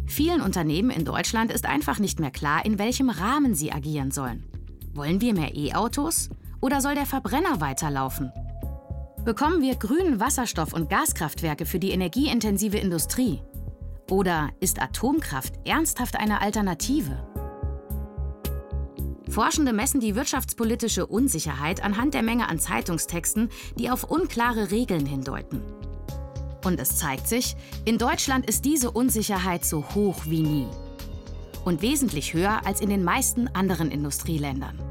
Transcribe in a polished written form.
Vielen Unternehmen in Deutschland ist einfach nicht mehr klar, in welchem Rahmen sie agieren sollen. Wollen wir mehr E-Autos oder soll der Verbrenner weiterlaufen? Bekommen wir grünen Wasserstoff- und Gaskraftwerke für die energieintensive Industrie? Oder ist Atomkraft ernsthaft eine Alternative? Forschende messen die wirtschaftspolitische Unsicherheit anhand der Menge an Zeitungstexten, die auf unklare Regeln hindeuten. Und es zeigt sich, in Deutschland ist diese Unsicherheit so hoch wie nie. Und wesentlich höher als in den meisten anderen Industrieländern.